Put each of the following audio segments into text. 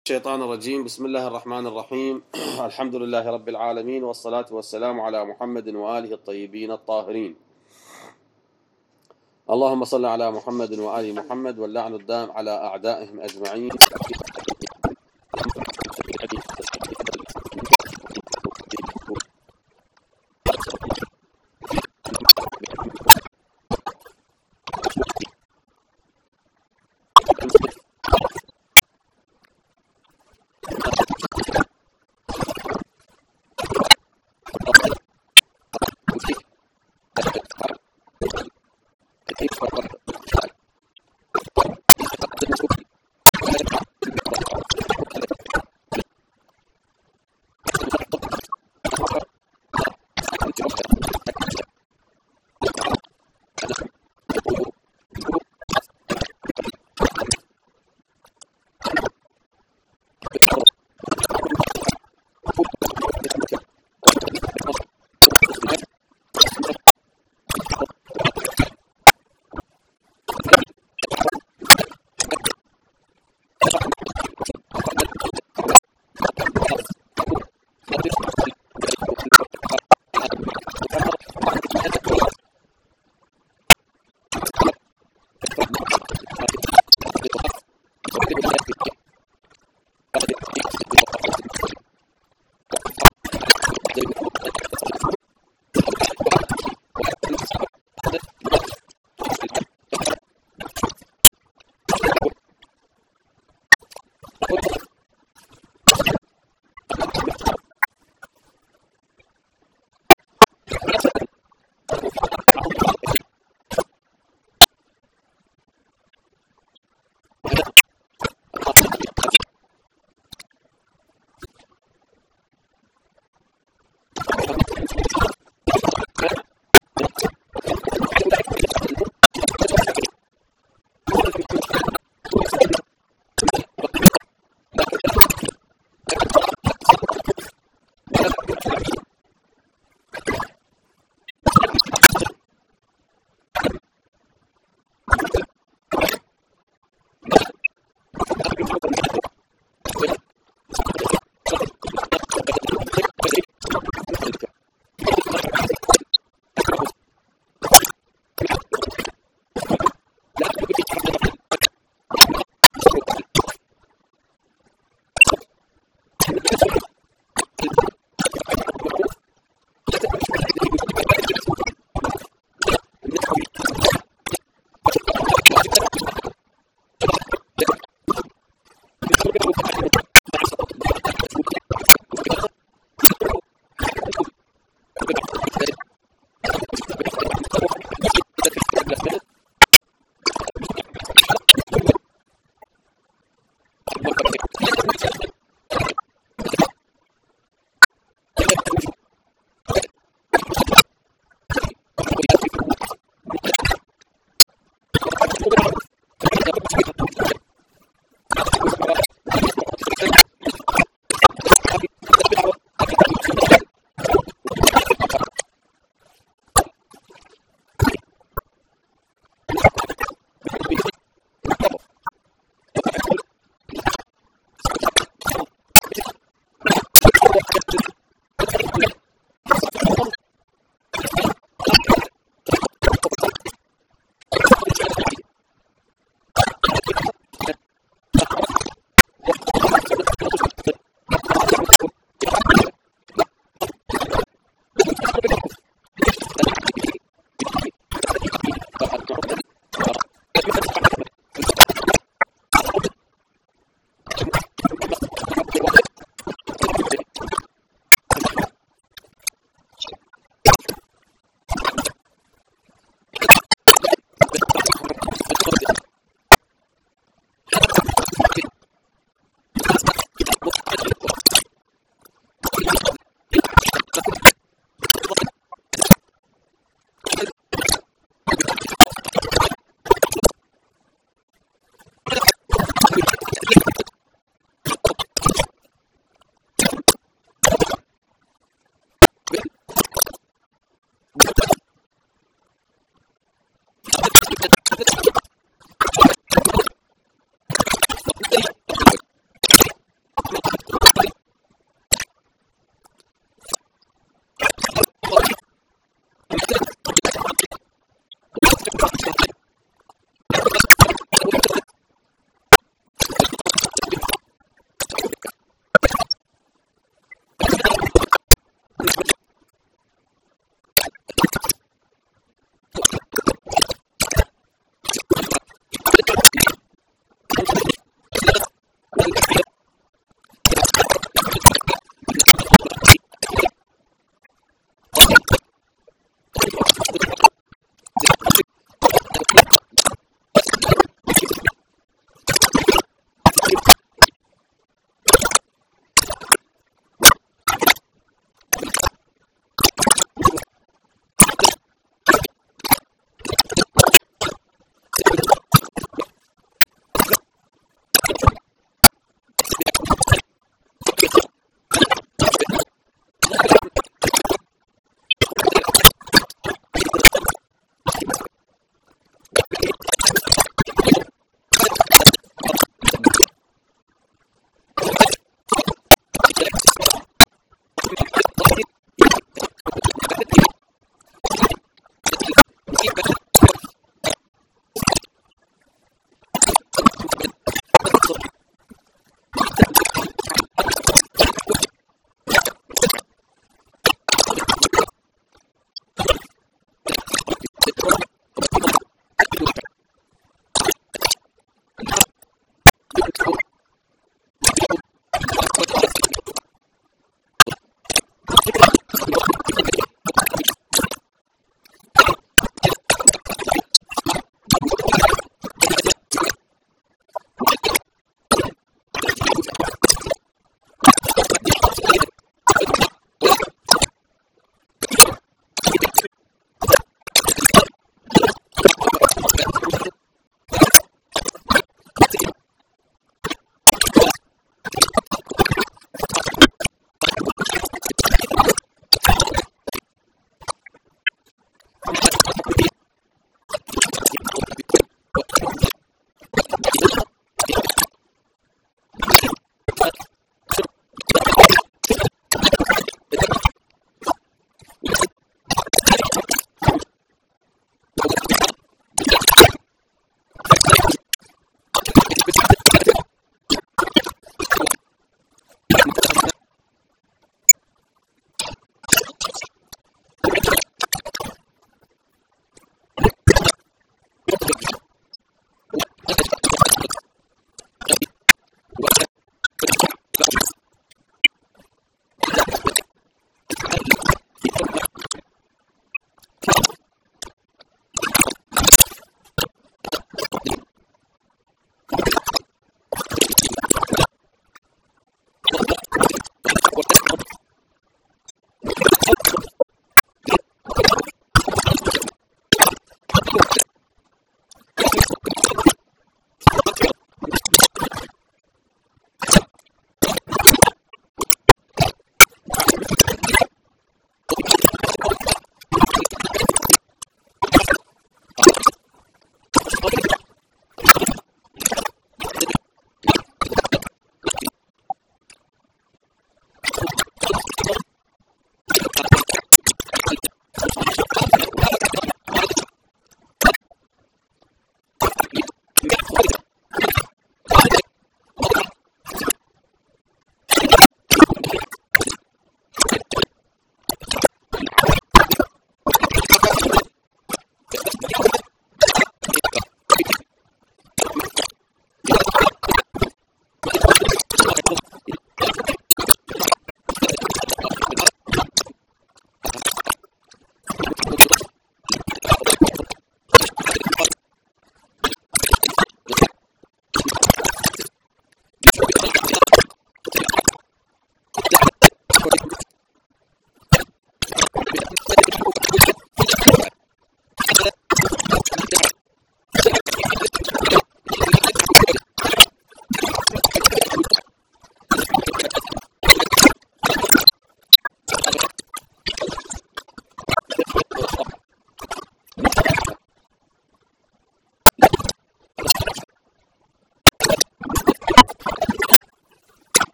الشيطان الرجيم. بسم الله الرحمن الرحيم. الحمد لله رب العالمين، والصلاة والسلام على محمد وآله الطيبين الطاهرين. اللهم صل على محمد وآل محمد، واللعن الدام على أعدائهم أجمعين.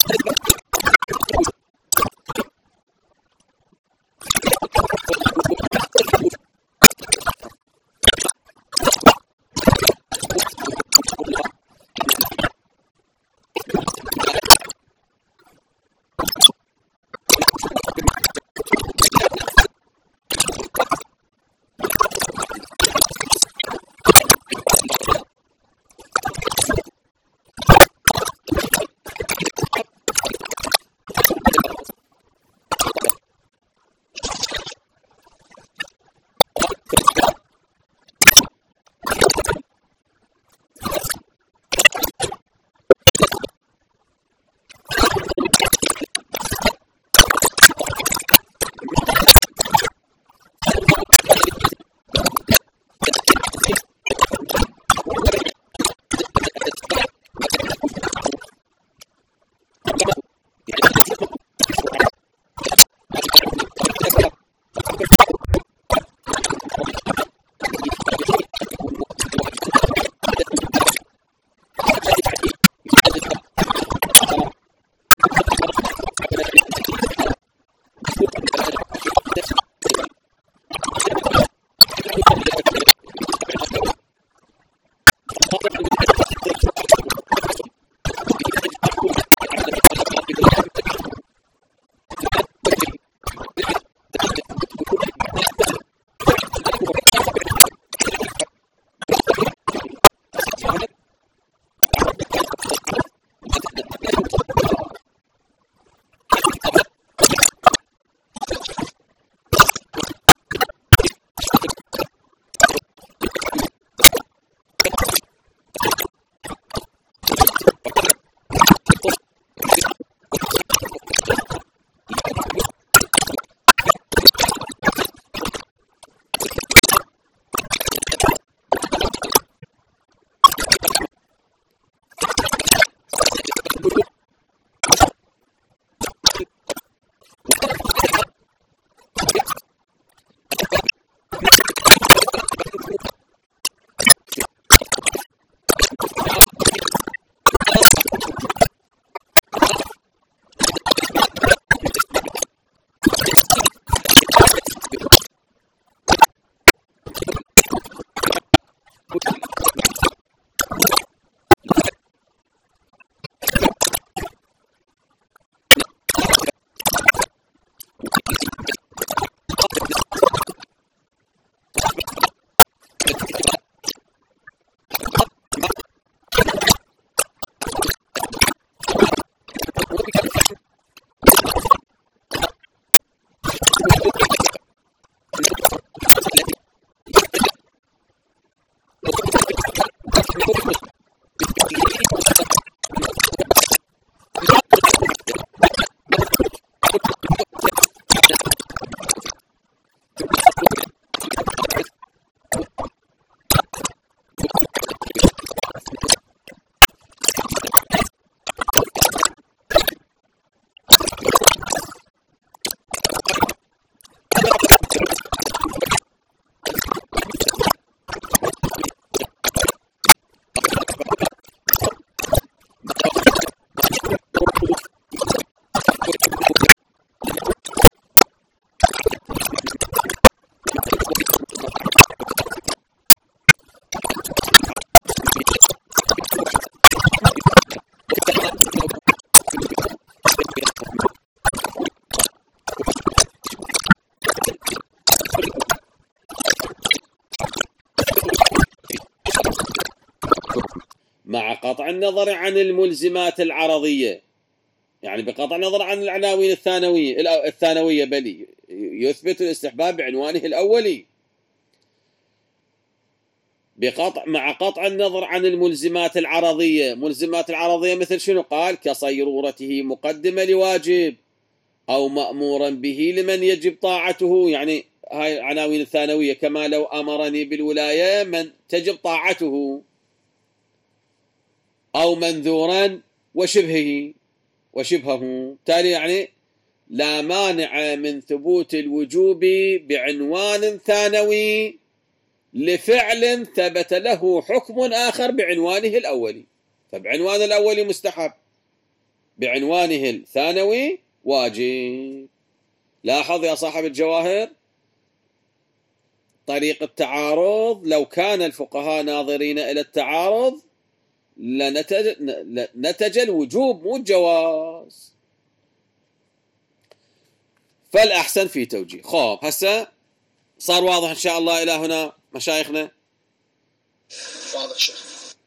مع قطع النظر عن الملزمات العرضية، يعني بقطع النظر عن العناوين الثانوية بل يثبت الاستحباب بعنوانه الأولي. مع قطع النظر عن الملزمات العرضية. ملزمات العرضية مثل شنو؟ قال كصيرورته مقدمة لواجب أو مأمورا به لمن يجب طاعته، يعني هاي العناوين الثانوية، كما لو أمرني بالولاية من تجب طاعته، أو منذورا وشبهه. تالي يعني لا مانع من ثبوت الوجوب بعنوان ثانوي لفعل ثبت له حكم آخر بعنوانه الأولي، فبعنوان الأولي مستحب بعنوانه الثانوي واجب. لاحظ يا صاحب الجواهر طريق التعارض، لو كان الفقهاء ناظرين إلى التعارض لنتج الوجوب مو الجواز، فالأحسن في توجيه. خب هسه صار واضح إن شاء الله إلى هنا مشايخنا؟ واضح شيخ.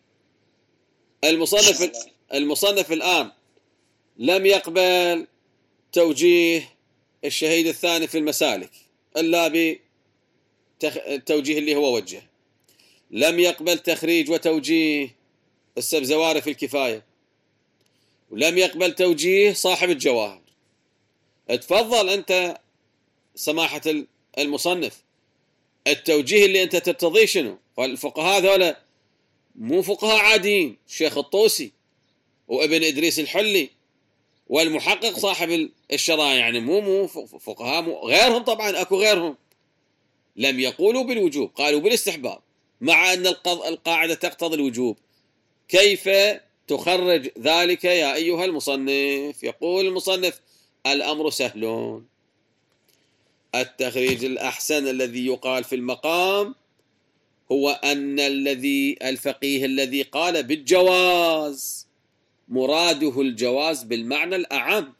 المصنف الآن لم يقبل توجيه الشهيد الثاني في المسالك إلا بالتوجيه اللي هو وجه، لم يقبل تخريج وتوجيه السبزواري في الكفاية، ولم يقبل توجيه صاحب الجواهر. اتفضل أنت سماحة المصنف، التوجيه اللي أنت ترتضيه شنو؟ فالفقهاء ذولا مو فقهاء عاديين، الشيخ الطوسي وابن إدريس الحلي والمحقق صاحب الشرائع، يعني مو فقهاء غيرهم، طبعا أكو غيرهم لم يقولوا بالوجوب، قالوا بالاستحباب، مع أن القاعدة تقتضي الوجوب. كيف تخرج ذلك يا أيها المصنف؟ يقول المصنف الأمر سهل. التخريج الأحسن الذي يقال في المقام هو أن الفقيه الذي قال بالجواز مراده الجواز بالمعنى الأعم،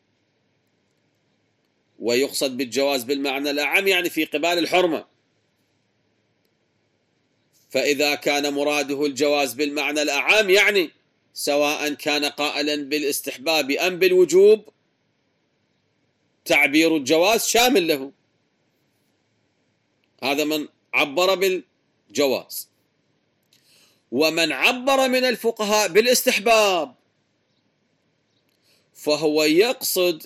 ويقصد بالجواز بالمعنى الأعم يعني في قبال الحرمة. فإذا كان مراده الجواز بالمعنى الأعم يعني سواء كان قائلا بالاستحباب أم بالوجوب، تعبير الجواز شامل له. هذا من عبر بالجواز. ومن عبر من الفقهاء بالاستحباب فهو يقصد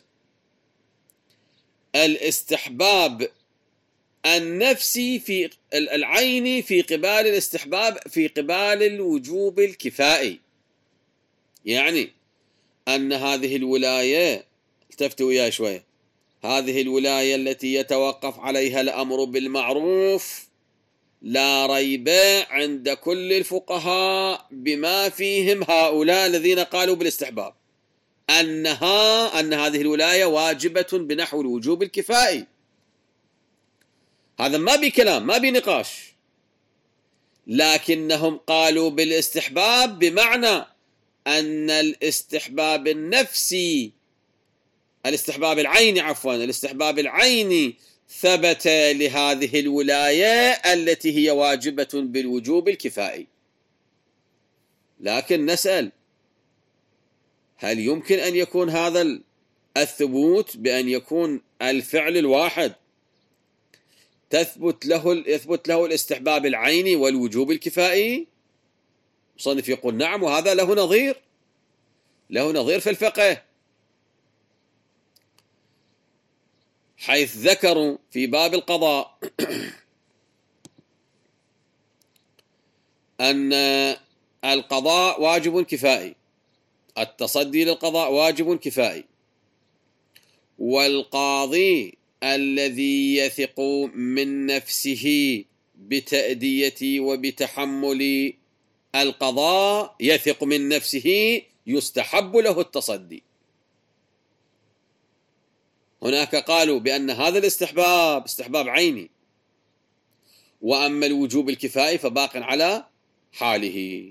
الاستحباب النفسي في العيني في قبال الاستحباب في قبال الوجوب الكفائي. يعني أن هذه الولاية، التفتوا وياي شوية، هذه الولاية التي يتوقف عليها الأمر بالمعروف لا ريب عند كل الفقهاء بما فيهم هؤلاء الذين قالوا بالاستحباب أن هذه الولاية واجبة بنحو الوجوب الكفائي. هذا ما بكلام، ما بنقاش، لكنهم قالوا بالاستحباب بمعنى أن الاستحباب النفسي، الاستحباب العيني ثبت لهذه الولاية التي هي واجبة بالوجوب الكفائي. لكن نسأل هل يمكن أن يكون هذا الثبوت بأن يكون الفعل الواحد يثبت له الاستحباب العيني والوجوب الكفائي؟ مصنف يقول نعم، وهذا له نظير في الفقه، حيث ذكروا في باب القضاء أن القضاء واجب كفائي، التصدي للقضاء واجب كفائي، والقاضي الذي يثق من نفسه بتأدية وبتحمل القضاء، يثق من نفسه، يستحب له التصدي. هناك قالوا بأن هذا الاستحباب استحباب عيني، وأما الوجوب الكفائي فباق على حاله.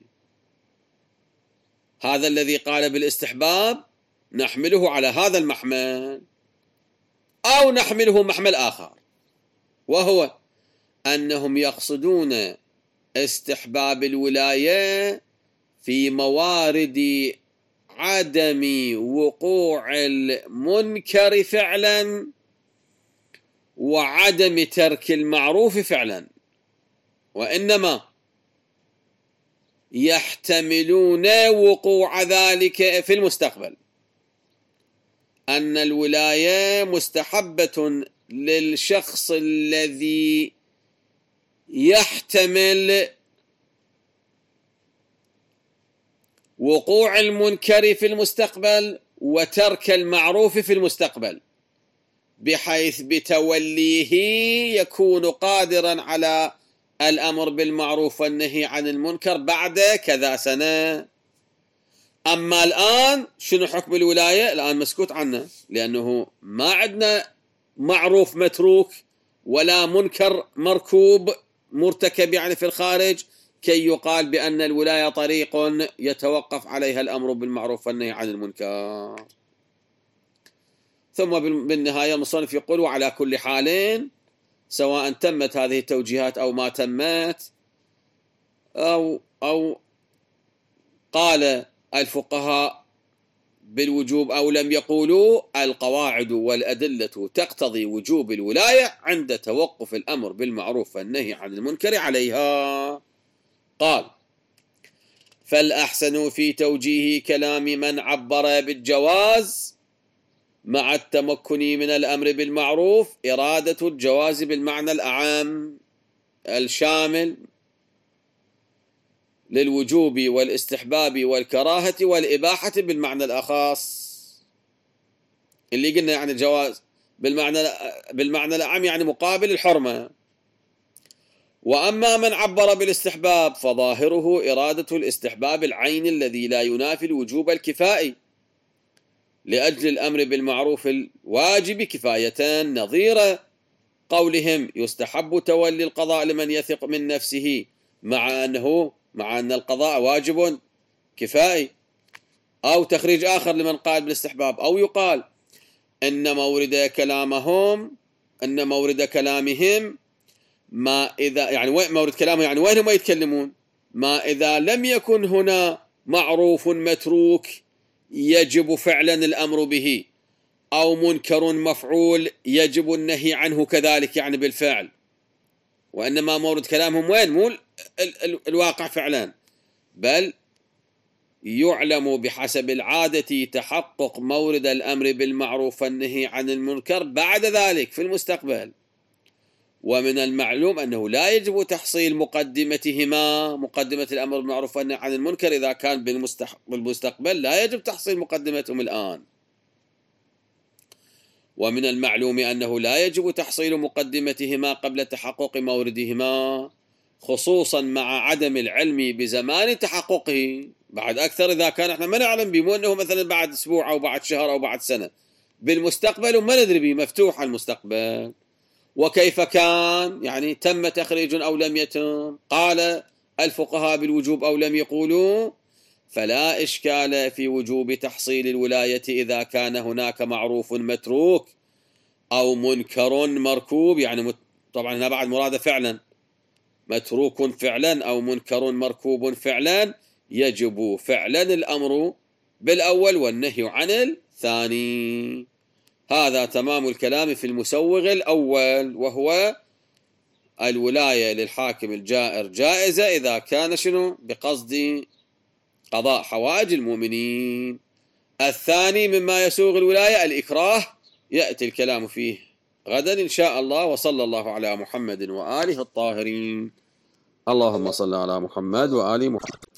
هذا الذي قال بالاستحباب نحمله على هذا المحمل، أو نحمله محمل آخر، وهو أنهم يقصدون استحباب الولاية في موارد عدم وقوع المنكر فعلا وعدم ترك المعروف فعلا، وإنما يحتملون وقوع ذلك في المستقبل، أن الولاية مستحبة للشخص الذي يحتمل وقوع المنكر في المستقبل وترك المعروف في المستقبل، بحيث بتوليه يكون قادرا على الأمر بالمعروف والنهي عن المنكر بعد كذا سنة. أما الآن شنو حكم الولاية؟ الآن مسكوت عنه، لأنه ما عندنا معروف متروك ولا منكر مركوب مرتكب يعني في الخارج كي يقال بأن الولاية طريق يتوقف عليها الأمر بالمعروف والنهي عن المنكر. ثم بالنهاية المصنف يقول: وعلى كل حال سواء تمت هذه التوجيهات أو ما تمت، أو قال الفقهاء بالوجوب أو لم يقولوا، القواعد والأدلة تقتضي وجوب الولاية عند توقف الأمر بالمعروف والنهي عن المنكر عليها. قال: فالأحسن في توجيه كلام من عبر بالجواز مع التمكن من الأمر بالمعروف إرادة الجواز بالمعنى الأعم الشامل للوجوب والاستحباب والكراهة والإباحة بالمعنى الأخص، اللي قلنا يعني الجواز بالمعنى الأعم يعني مقابل الحرمة. وأما من عبر بالاستحباب فظاهره إرادة الاستحباب العين الذي لا ينافي الوجوب الكفائي لأجل الأمر بالمعروف الواجب كفاية، نظير قولهم يستحب تولي القضاء لمن يثق من نفسه، مع أن القضاء واجب كفائي. أو تخريج آخر لمن قال بالاستحباب، أو يقال أن مورد كلامهم ما إذا يعني مورد كلامه يعني وين هم يتكلمون، ما إذا لم يكن هنا معروف متروك يجب فعلا الأمر به، أو منكر مفعول يجب النهي عنه كذلك يعني بالفعل، وإنما مورد كلامهم وين؟ مو الواقع فعلا، بل يعلم بحسب العادة تحقق مورد الأمر بالمعروف والنهي عن المنكر بعد ذلك في المستقبل. ومن المعلوم أنه لا يجب تحصيل مقدمة الأمر بالمعروف والنهي عن المنكر إذا كان بالمستقبل، لا يجب تحصيل مقدمتهم الآن. ومن المعلوم أنه لا يجب تحصيل مقدمتهما قبل تحقق موردهما، خصوصا مع عدم العلم بزمان تحققه، بعد أكثر إذا كان احنا ما نعلم به، مو أنه مثلا بعد أسبوع أو بعد شهر أو بعد سنة، بالمستقبل وما ندري به، مفتوح المستقبل. وكيف كان يعني تم تخريج أو لم يتم، قال الفقهاء بالوجوب أو لم يقولوا، فلا إشكال في وجوب تحصيل الولاية إذا كان هناك معروف متروك أو منكر مركوب، يعني طبعا هنا بعد مراد فعلا، متروك فعلا أو منكر مركوب فعلا، يجب فعلا الأمر بالأول والنهي عن الثاني. هذا تمام الكلام في المسوغ الأول، وهو الولاية للحاكم الجائر جائزة إذا كان بقصد قضاء حوائج المؤمنين. الثاني مما يسوغ الولاية الإكراه، يأتي الكلام فيه غدا إن شاء الله. وصلى الله على محمد وآله الطاهرين. اللهم صل على محمد وآل محمد.